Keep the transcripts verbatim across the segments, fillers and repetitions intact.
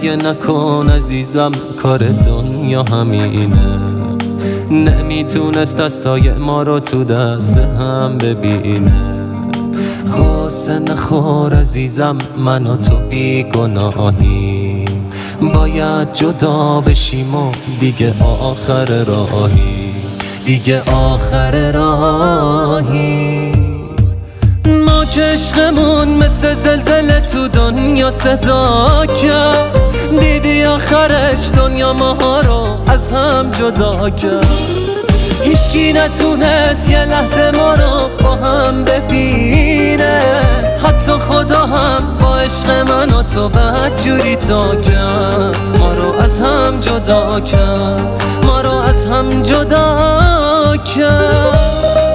گریه نکن عزیزم، کار دنیا همینه. نمیتونست دستای ما رو تو دست هم ببینه. غصه نخور عزیزم، من و تو بیگناهیم. باید جدا بشیم و دیگه آخر راهی، دیگه آخر راهی. ما که عشقمون مثل زلزله تو دنیا صدا کرد. دیدی آخرش دنیا ماها رو از هم جدا کرد. هیچکی نتونست یه لحظه ما رو با هم ببینه. حتی خدا هم با عشق من و تو بدجوری تا کرد. ما رو از هم جدا کرد، ما رو از هم جدا کرد.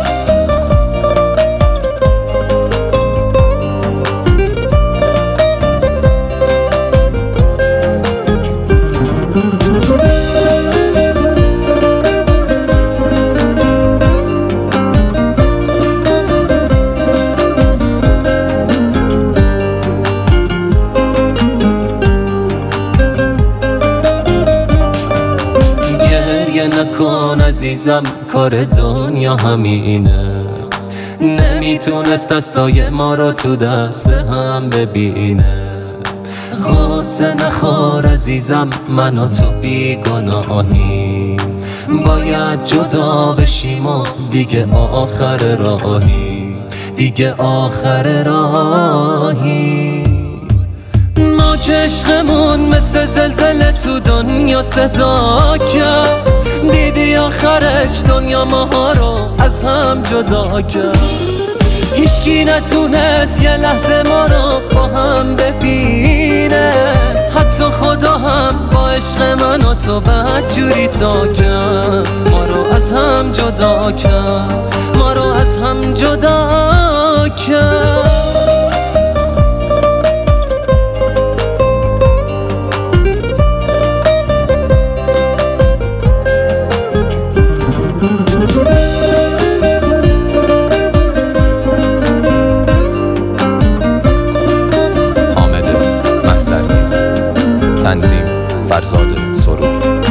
نکن عزیزم، کار دنیا همینه. نمیتونست دستای ما رو تو دست هم ببینه. غصه نخور عزیزم، من و تو بیگناهیم. باید جدا بشیم و دیگه آخر راهی، دیگه آخر راهی. ما که عشقمون مثل زلزله تو دنیا صدا کرد. دیدی آخرش دنیا ماها رو از هم جدا کرد. هیچکی نتونست یه لحظه ما رو با هم ببینه. حتی خدا هم با عشق من و تو بدجوری تا کرد. ما رو از هم جدا کرد، ما رو از هم جدا کرد. تنظیم فرزاد سرور.